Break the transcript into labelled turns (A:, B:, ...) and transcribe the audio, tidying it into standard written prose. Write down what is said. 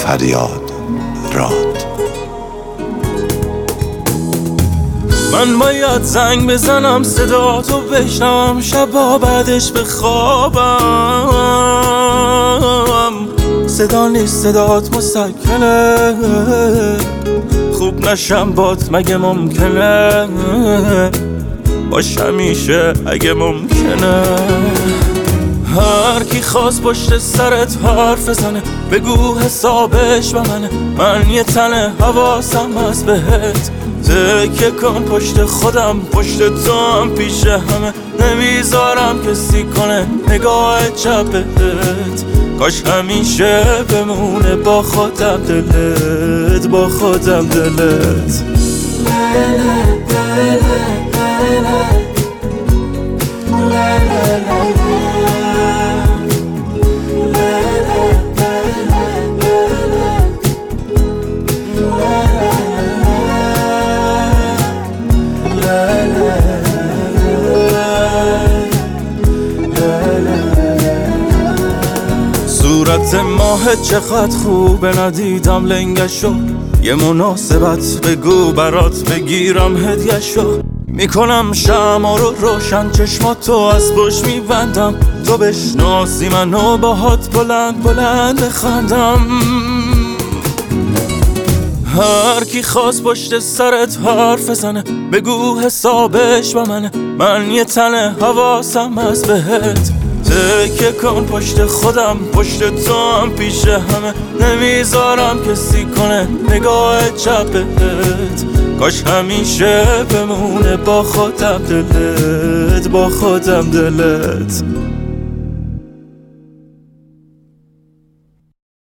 A: فریاد راند.
B: من باید زنگ بزنم صداتو بشنوم، شبا بعدش بخوابم. صدا نیست صدات مسکنه، خوب نشم بات مگه ممکنه؟ باش همیشه اگه ممکنه. هر کی خواست پشت سرت حرف بزنه بگو حسابش با منه. من یه تنه حواسم هست بهت، تکیه کن پشت خودم، پشت تو هم پیش همه. نمیذارم کسی کنه نگاه چپت، کاش همیشه بمونه با خودم دلت، با خودم دلت. صورت ماه چقدر خوبه ندیدم لنگشو، یه مناسبت بگو برات بگیرم هدیه‌شو. میکنم شمع رو روشن چشماتو از پشت میبندم، تو بشناسی منو باهات بلند بلند بخندم. هر کی خواست پشت سرت حرف بزنه بگو حسابش با منه. من یه تنه حواسم هست بهت، تکیه کن پشت خودم، پشت تو هم پیش همه. نمیذارم کسی کنه نگاه چپت، کاش همیشه بمونه با خودم دلت، با خودم دلت.